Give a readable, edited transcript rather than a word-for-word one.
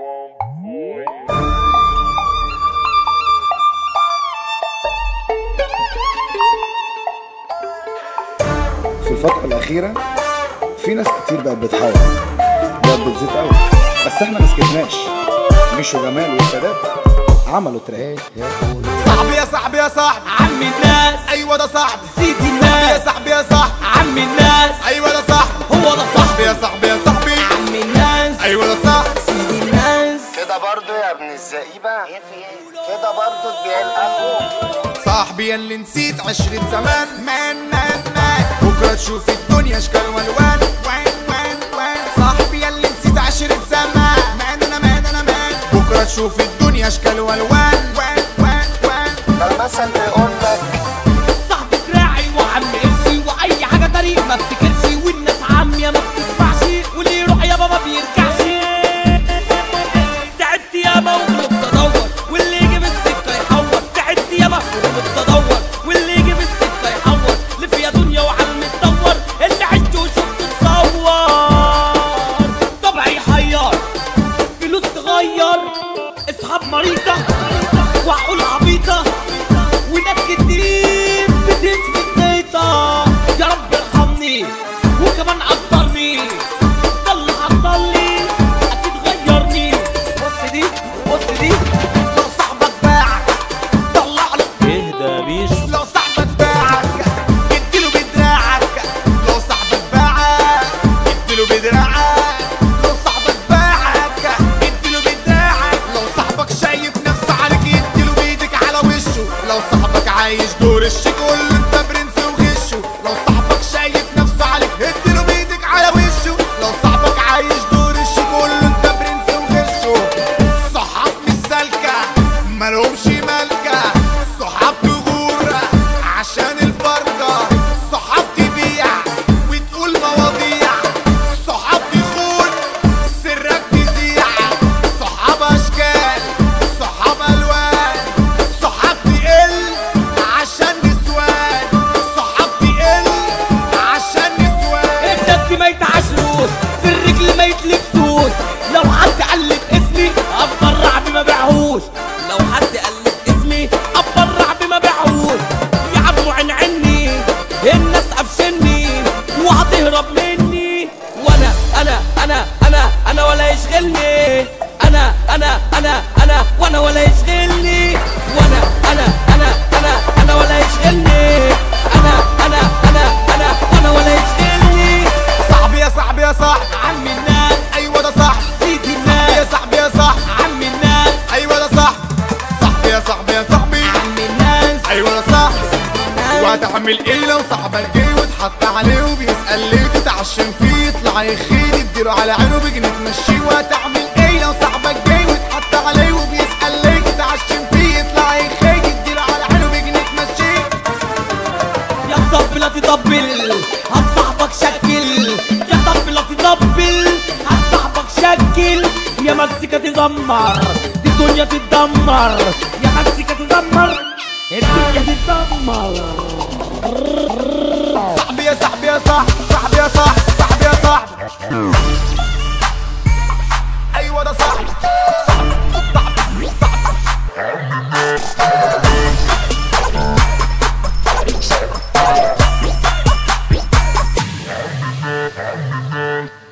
في الفترة الأخيرة في ناس كتير بقت بتحاول بتزيد قوي، بس احنا مسكتناش. مشوا جمال والسادات عملوا تراك. صاحبي يا صاحبي يا صاحبي عم الناس، ايوه ده صاحبي سيد يا الناس، صاحبي يا صاحبي عم الناس، ايوه ده صاحبي هو ده صاحبي يا صاحبي يا صاحبي عم الناس، ايوه ده صاحبي سيد الناس. كده برضو يا ابن الزئيبة، كده برضو تبيع الأخو. صاحبي يا اللي نسيت عشرة زمان مان بكرة تشوف الدنيا اشكال والوان وان صاحبي يا اللي نسيت عشرة زمان مان بكرة تشوف الدنيا اشكال والوان وان ده المثل بيقول لك صاحبي دراعي وعم قرشي، واي حاجه طريق ما افتكرش، والناس عاميه ما بتسمعش، واللي يروح يابا ما بيرجعش. تعبت يابا وغلبت ادور، واللي يجي بالسكه يحور. تعبت يابا وغلبت ادور، واللي يجي بالسكه يحور. لف يا دنيا وعلم تدور، اللي عشت وشفت تصور. طبعي حيار، فلوس تغير، اصحاب مريضه وعقول عبيطه، وناس كتير بتثبت زيطة. يا رب ارحمني وكمان قدرني، ده اللي حصل لي اكيد غيرني. بص دي بص دي، لو صاحبك باعك طلع له اهدى بيشو. لو صاحبك باعك اديله بدراعك لو صاحبك باعك اديله بدراعك لو صاحبك باعك اديله بدراعك لو صاحبك شايف نفسه عليك اديله بايدك على وشه لو صاحبك عايش دور الشكل انت برنس وغشه لو صاحبك شايف نفسه عليك اديله بايدك على وشه لو صاحبك عايش دور الشكل انت برنس وغشه صحاب مش سالكه مالهمش مالكه صحاب تغور عشان البركه صحاب تبيع وتقول مواضيع صحاب تخون سرك تذيع صحاب اشكال صحاب الوان صحاب تقل عشان نسوان صحاب تقل عشان نسوان الدست ما يتعشروش، في الرجل ما يتلبسوش. لو حد قلد اسمي اتبرع بما بيعهوش، لو حد قلد اسمي اتبرع بما بيعهوش. يا عمو عني الناس قفشني وهتهرب مني، وانا انا ولا يشغلني. انا وانا ولا يشغلني، وانا ولا يشغلني. انا وانا ولا يشغلني. صاحبي يا صاحبي يا صاحبي عم الناس، ايوه ده صاحبي سيد يا الناس، صاحبي يا صاحبي عم الناس، ايوه ده صاحبي صاحبي يا صاحبي يا صاحبي عم الناس، ايوه ده صاحبي وهتعمل ايه لو صاحبك جه واتحط عليه وبيسأل ليه تتعشم فيه يطلع يخيل اديله على عينه بجنيه تمشيه وهتعمل ايه لو صاحبك جه واتحط عليه وبيسأل ليه تتعشم فيه يطلع يخيل اديله على عينه بجنيه تمشيه يا طب لا تطبل هات صاحبك شكل. يا طب لا تطبل هات صاحبك شكل. يا مسكة تزمر دي الدنيا تتدمر، يا مسكة تزمر الدنيا تتدمر. صاحبي يا صاحبي يا صاحبي صاحبي يا صاحبي صاحبي يا صاحبي ايوه ده صاحبي صاحبي